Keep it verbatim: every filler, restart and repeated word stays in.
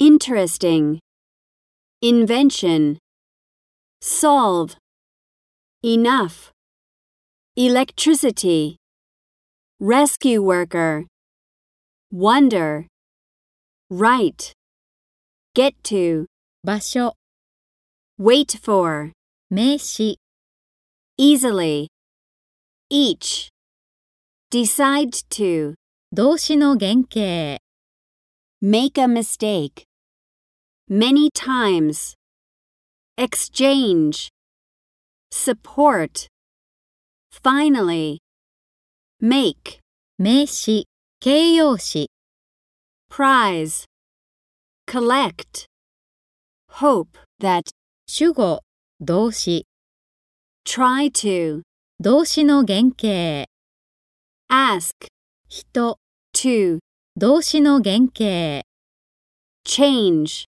interesting, invention, solve, enough, electricity, rescue worker, wonder, right, get to, 場所、 wait for, 名詞、 easily, each, decide to, 動詞の原型、 make a mistake, many times, exchange, support, finally, make, 名詞、形容詞、 prize, collect, hope that, 主語、動詞、 try to, 動詞の原型、 ask, 人、 to, 動詞の原型。 change.